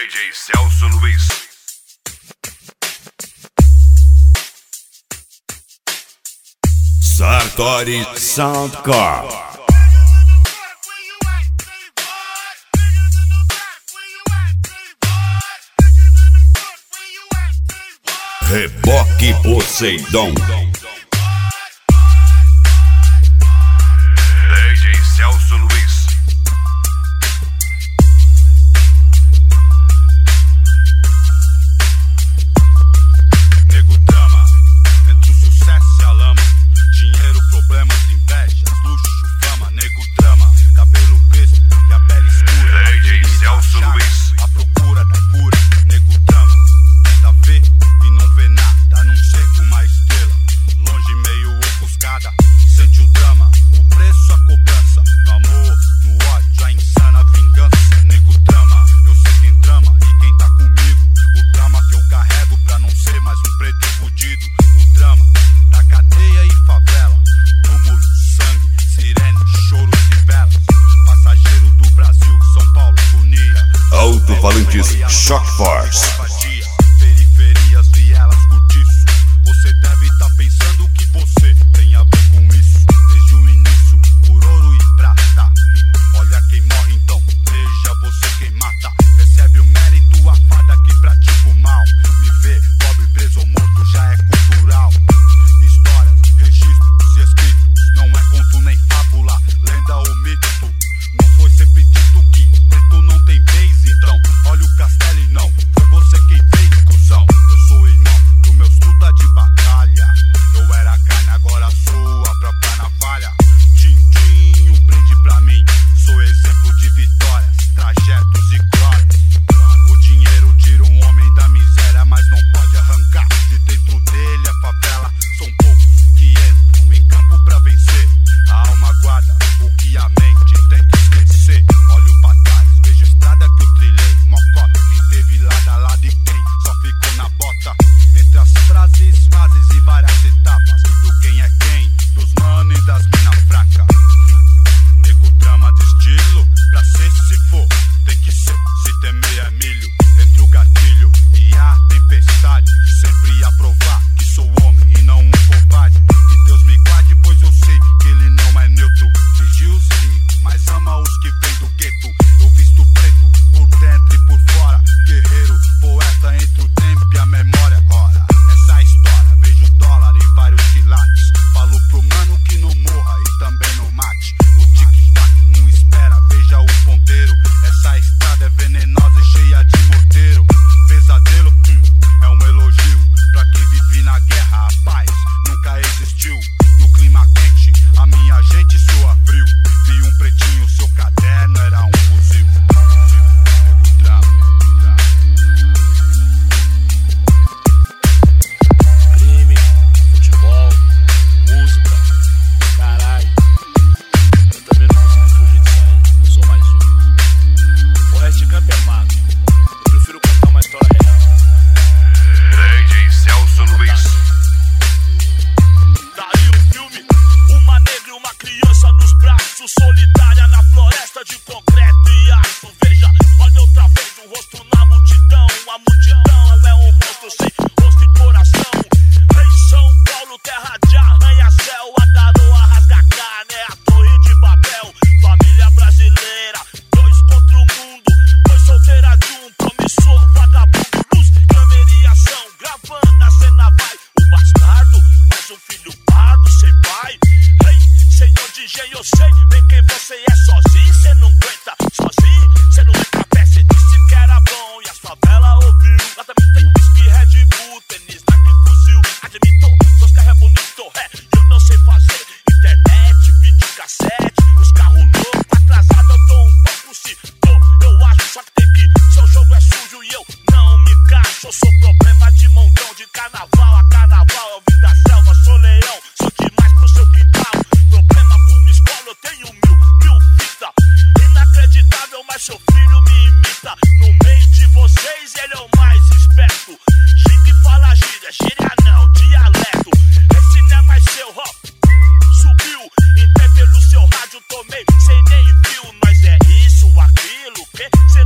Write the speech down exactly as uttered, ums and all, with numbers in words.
D J Celso Luiz. Sartori Soundcore. Reboque Poseidon. D J Celso Luiz. Nego drama, entre o sucesso e a lama. Dinheiro, problemas, invejas, luxo, fama. Nego drama, cabelo crespo e a pele escura. D J Celso Luiz. A procura da cura. Nego drama, tenta ver e não vê nada, a não ser uma estrela. Longe, meio ofuscada, sente o drama. O preço, a cobrança. No amor, no ódio, a insana vingança. Nego drama, eu sei quem trama e quem tá comigo. O drama que eu carrego pra não ser mais um preto fudido. O drama da cadeia e favela. Túmulo, sangue, sirene, choros e velas. Passageiro do Brasil, São Paulo, agonia. Alto-falantes Shock Force. Periferias, vielas, cortiço. Você deve estar pensando que você tem a ver com isso. Desde o início, por ouro e prata. Olha quem morre então, veja você quem mata. Recebe o mérito, a fada que pratica o mal. Me ver pobre, preso ou morto já é cultural. Histórias, registros e escritos. Não é conto nem fábula, lenda ou mito. Não foi sempre dito que preto não tem vez, então olha o castelo e não foi você quem fez, cuzão. Eu sou irmão dos meus luta de batalha. Eu era carne, agora sou a própria navalha. Tintim, um brinde pra mim. Sou exemplo de vitórias, trajetos e glórias. O dinheiro tira um homem da miséria, mas não pode arrancar de dentro dele a favela. São poucos que entram em campo pra vencer. A alma guarda o que a mente tem que esquecer. Olho pra trás, vejo a estrada que eu trilhei. Mocota, quem teve lado a lado e quem só ficou na bota. Entre as frases, fases e várias etapas. Do quem é quem, dos mano e das mina fraca. Nego drama de estilo, pra ser se for, tem que ser, se temer é milho. Entre o gatilho e a tempestade, sempre a provar que sou homem e não um covarde. Que Deus me guarde, pois eu sei que ele não é neutro. Vigia os ricos, mas ama os que vêm do gueto. Eu visto preto, por dentro e por fora. Guerreiro, poeta entre o tempo e a memória. Ora, essa história, vejo dólar e vários quilates. Falo pro mano que não morra e também não mate. O tic-tac não espera, veja o ponteiro. Essa estrada é venenosa e cheia de morteiro. Pesadelo, hum, é um elogio pra quem vive na guerra. A paz nunca existiu. No clima quente, a minha gente soa frio. Vi um pretinho, seu caderno era um fuzil. Nego drama, drama. Crime, futebol, música, caralho. Eu também não consigo fugir disso aí, eu sou mais um. O resto de campo é mago. Eu prefiro contar uma história real. D J Celso Luiz. Daí o filme, uma negra e uma criança nos braços, solitária na floresta de concreto e aço. Veja, olha outra vez o rosto na multidão. A multidão é um monstro sem rosto e coração. Em São Paulo, terra de arranha-céu. A garoa rasga carne, é a torre de Babel. Família brasileira, dois contra o mundo. Dois solteira de um promissor, vagabundo. Luz, câmera e ação, gravando a cena vai. O bastardo, mais um filho pardo, sem pai. Ei, senhor D J, eu sei bem quem você é. Sozinho cê não aguenta, sozinho cê não entra a pé. Cê disse que era bom e as favelas ouviu. Lá também tem whisky, Red Bull, tênis, Nike, fuzil. Admito, seus carros é bonito, é, eu não sei fazer. Internet, videocassete, os carros loucos. Atrasado eu tô um pouco, se tô, eu acho. Só que tem que, seu jogo é sujo e eu não me encaixo. Eu sou problema de montão, de carnaval a carnaval. Eu vim da selva, sou leão, sou demais pro seu quintal. Problema com uma escola, eu tenho mil, mil fita. Inacreditável, mas seu filho me imita. No meio de vocês, ele é o mais esperto. Chique fala gíria, gíria não, dialeto. Esse não é mais seu rap. Subiu, entrei pelo seu rádio, tomei, cê nem viu. Nós é isso, aquilo, que cê